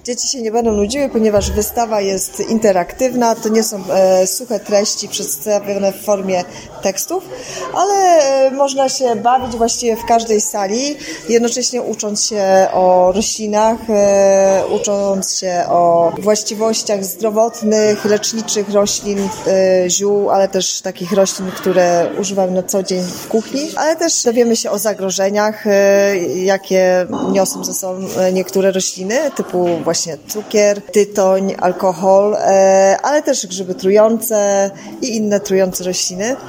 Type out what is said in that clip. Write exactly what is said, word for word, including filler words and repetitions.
dzieci się nie będą nudziły, ponieważ wystawa jest interaktywna, to nie są e, suche treści przedstawione w formie tekstów, ale e, można się bawić właściwie w każdej sali, jednocześnie ucząc się o roślinach, e, ucząc się o właściwościach zdrowotnych, leczniczych roślin, e, ziół, ale też takich roślin, które używamy na co dzień w kuchni, ale też dowiemy się o zagrożeniach, e, jakie niosą ze sobą niektóre rośliny, typu właśnie cukier, tytoń, alkohol, e, ale też grzyby trujące i inne trujące rośliny.